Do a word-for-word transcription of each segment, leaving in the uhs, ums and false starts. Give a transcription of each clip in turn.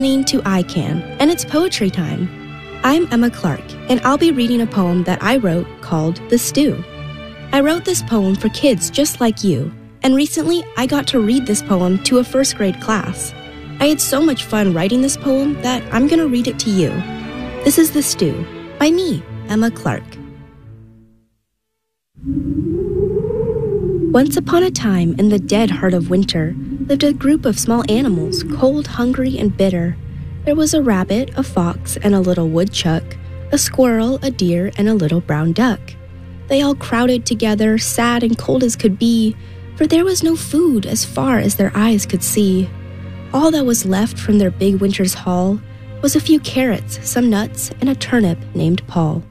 Listening to I Can, and it's poetry time. I'm Emma Clark, and I'll be reading a poem that I wrote called The Stew. I wrote this poem for kids just like you, and recently I got to read this poem to a first grade class. I had so much fun writing this poem that I'm going to read it to you. This is The Stew, by me, Emma Clark. Once upon a time, in the dead heart of winter, lived a group of small animals, cold, hungry, and bitter. There was a rabbit, a fox, and a little woodchuck, a squirrel, a deer, and a little brown duck. They all crowded together, sad and cold as could be, for there was no food as far as their eyes could see. All that was left from their big winter's haul was a few carrots, some nuts, and a turnip named Paul.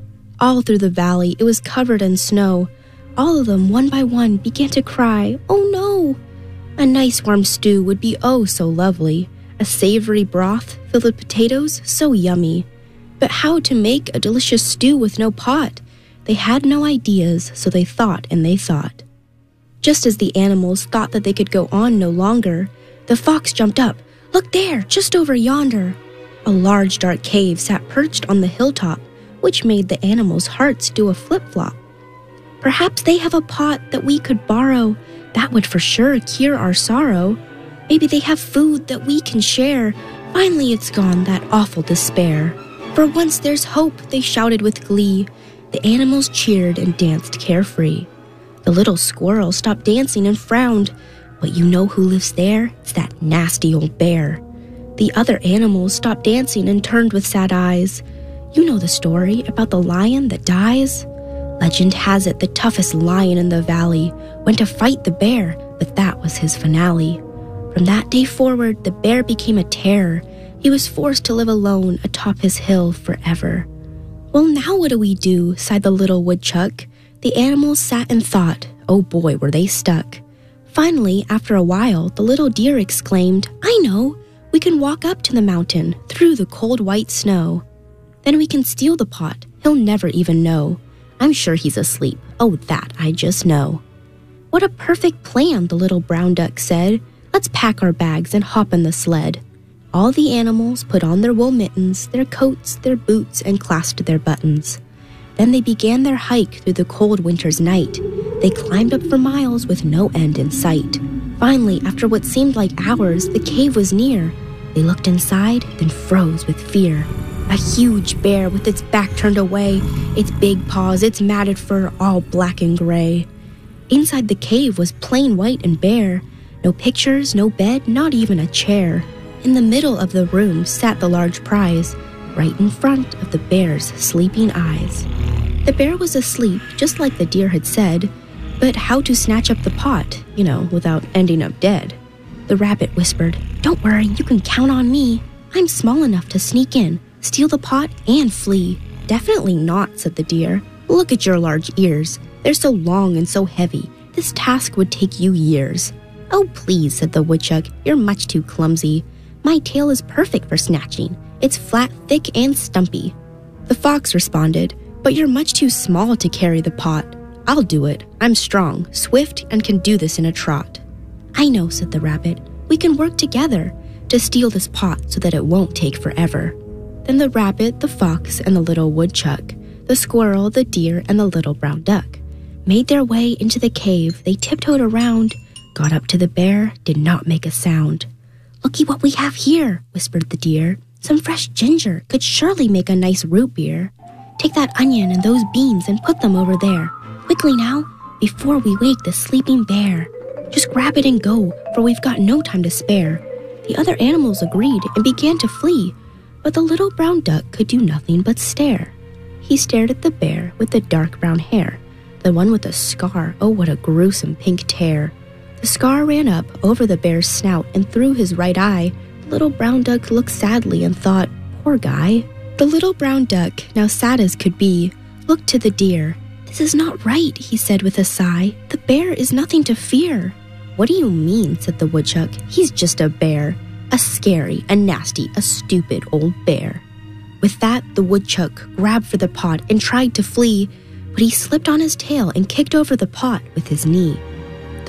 All through the valley it was covered in snow. All of them, one by one, began to cry, "Oh no!" A nice warm stew would be oh so lovely, a savory broth filled with potatoes so yummy. But how to make a delicious stew with no pot? They had no ideas, so they thought and they thought. Just as the animals thought that they could go on no longer, the fox jumped up. "Look there, just over yonder." A large dark cave sat perched on the hilltop, which made the animals' hearts do a flip-flop. "Perhaps they have a pot that we could borrow. That would for sure cure our sorrow. Maybe they have food that we can share. Finally it's gone, that awful despair. For once there's hope," they shouted with glee. The animals cheered and danced carefree. The little squirrel stopped dancing and frowned. "But you know who lives there? It's that nasty old bear." The other animals stopped dancing and turned with sad eyes. "You know the story about the lion that dies? Legend has it the toughest lion in the valley went to fight the bear, but that was his finale. From that day forward, the bear became a terror. He was forced to live alone atop his hill forever." "Well, now what do we do?" sighed the little woodchuck. The animals sat and thought. Oh boy, were they stuck. Finally, after a while, the little deer exclaimed, "I know! We can walk up to the mountain, through the cold white snow. Then we can steal the pot. He'll never even know. I'm sure he's asleep. Oh, that I just know." "What a perfect plan," the little brown duck said. "Let's pack our bags and hop in the sled." All the animals put on their wool mittens, their coats, their boots, and clasped their buttons. Then they began their hike through the cold winter's night. They climbed up for miles with no end in sight. Finally, after what seemed like hours, the cave was near. They looked inside, then froze with fear. A huge bear with its back turned away, its big paws, its matted fur all black and gray. Inside the cave was plain white and bare. No pictures, no bed, not even a chair. In the middle of the room sat the large prize, right in front of the bear's sleeping eyes. The bear was asleep, just like the deer had said, but how to snatch up the pot, you know, without ending up dead? The rabbit whispered, "Don't worry, you can count on me. I'm small enough to sneak in, steal the pot, and flee." "Definitely not," said the deer. "Look at your large ears. They're so long and so heavy. This task would take you years." "Oh, please," said the woodchuck. "You're much too clumsy. My tail is perfect for snatching. It's flat, thick, and stumpy." The fox responded, "But you're much too small to carry the pot. I'll do it. I'm strong, swift, and can do this in a trot." "I know," said the rabbit. "We can work together to steal this pot so that it won't take forever." Then the rabbit, the fox, and the little woodchuck, the squirrel, the deer, and the little brown duck made their way into the cave. They tiptoed around, got up to the bear, did not make a sound. "Looky what we have here," whispered the deer. "Some fresh ginger could surely make a nice root beer. Take that onion and those beans and put them over there. Quickly now, before we wake the sleeping bear. Just grab it and go, for we've got no time to spare." The other animals agreed and began to flee, but the little brown duck could do nothing but stare. He stared at the bear with the dark brown hair, the one with the scar. Oh, what a gruesome pink tear. The scar ran up over the bear's snout and through his right eye. The little brown duck looked sadly and thought, "Poor guy." The little brown duck, now sad as could be, looked to the deer. "This is not right," he said with a sigh. "The bear is nothing to fear." "What do you mean?" said the woodchuck. "He's just a bear. A scary, a nasty, a stupid old bear." With that, the woodchuck grabbed for the pot and tried to flee, but he slipped on his tail and kicked over the pot with his knee.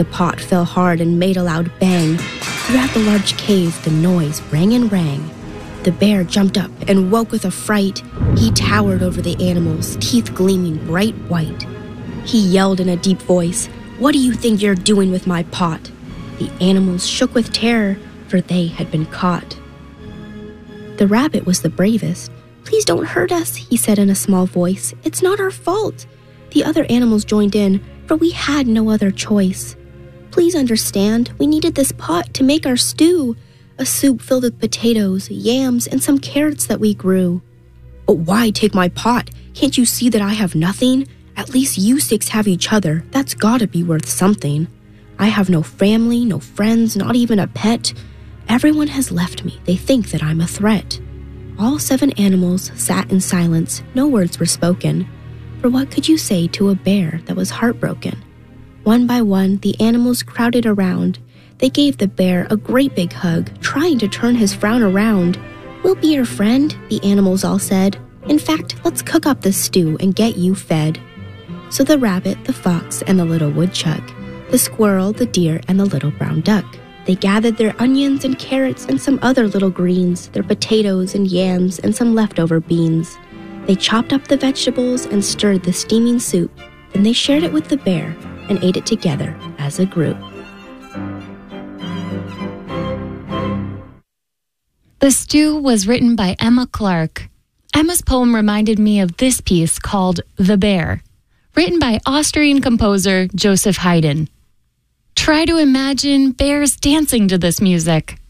The pot fell hard and made a loud bang. Throughout the large cave, the noise rang and rang. The bear jumped up and woke with a fright. He towered over the animals, teeth gleaming bright white. He yelled in a deep voice, "What do you think you're doing with my pot?" The animals shook with terror, for they had been caught. The rabbit was the bravest. "Please don't hurt us," he said in a small voice. "It's not our fault." The other animals joined in, for we had no other choice. "Please understand, we needed this pot to make our stew, a soup filled with potatoes, yams, and some carrots that we grew." "But why take my pot? Can't you see that I have nothing? At least you six have each other. That's gotta be worth something. I have no family, no friends, not even a pet. Everyone has left me. They think that I'm a threat." All seven animals sat in silence. No words were spoken. For what could you say to a bear that was heartbroken? One by one, the animals crowded around. They gave the bear a great big hug, trying to turn his frown around. "We'll be your friend," the animals all said. "In fact, let's cook up this stew and get you fed." So the rabbit, the fox, and the little woodchuck, the squirrel, the deer, and the little brown duck, they gathered their onions and carrots and some other little greens, their potatoes and yams and some leftover beans. They chopped up the vegetables and stirred the steaming soup. Then they shared it with the bear and ate it together as a group. The Stew was written by Emma Clark. Emma's poem reminded me of this piece called The Bear, written by Austrian composer Joseph Haydn. Try to imagine bears dancing to this music.